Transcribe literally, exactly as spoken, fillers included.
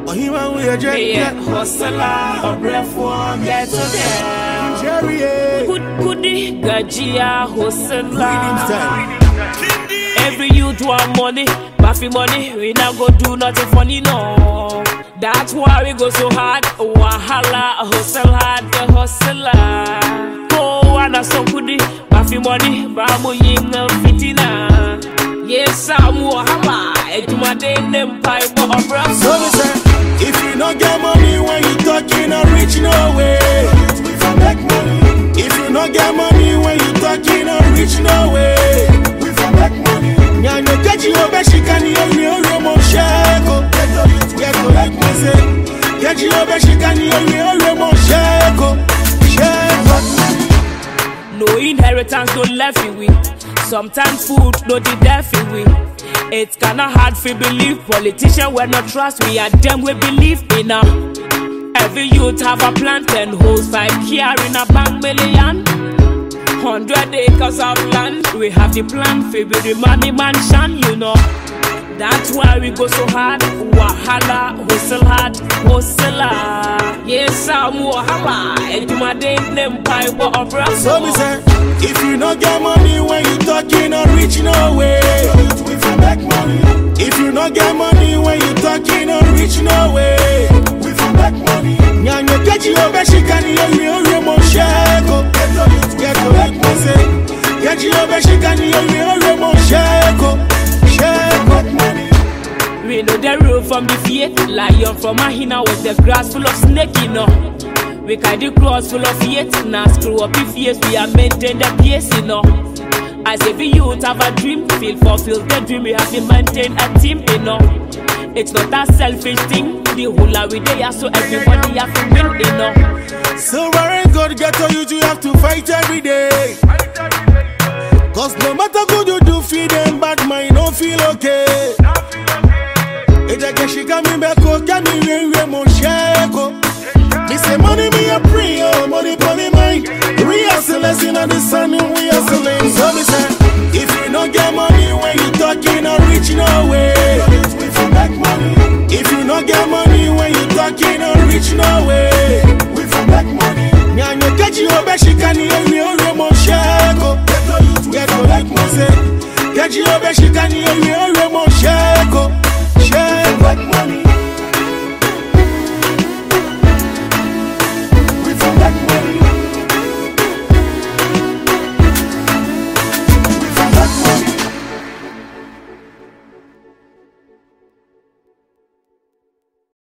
Oh, he want we a jet. Yeah, hustler, a breath one, get to them. Jerry, Good, goody, Gajia, hustler. style. Every youth want money, Buffy money. We not go do nothing funny, no. That's why we go so hard. Wahala, hustle hard, the hustler. Oh, and a so goody, Buffy money, Bamu ying fitina. Yes, I'm Wahama. It's my day, them pipe or brush. So me say, if you don't get money when you talking, no rich no way. We for make money. If you don't get money when you talking, no rich no way. We for make money. Nyanya kaji obe shikani yoni oromo sheko. Get to like me say, kaji obe shikani yoni oromo sheko. Sheko. No inheritance, don't left you with. Sometimes food, no the death you with. It's kinda hard to believe politicians will not trust we are them we believe in a. Every youth have a plan, ten holes, five care in a bank million. Hundred acres of land, we have the plan for the money mansion, you know. That's why we go so hard, wahala, hustle hard, hustler. Yes, I'm Wahama, and my day name pipe or brush. So me say, if you don't get money when you talking, no rich no way. We for make money. If you don't get money when you talking, no rich no way. We for make money. Nyanya kaji obe shikani yoni oromo sheko. Get to like me say, kaji obe shikani yoni oromo sheko. We know the rule from the faith, lion from a hina with the grass full of snake, you know. We carry the cross full of faith, now screw up the face, we are maintain the pace, you know. As every youth have a dream, feel fulfill the dream, we have to maintain a team, you know. It's not a selfish thing, the whole are we there, so everybody have to win, you know. So where God get to you, you have to fight every day. Cause no matter what you do, feed them bad mind, don't feel okay. It's like she got me back, got me really more shako. Me say money, me a pray, oh, money for me mind. We are celesting on the sun, and we are selling. So me say, if you don't get money when you talking, no rich no way. We for make money. If you don't get money when you talking, no rich no way. We for make money. Nyanya kaji obe shikani yoni oromo shako. Get to like me say, kaji obe shikani yoni oromo.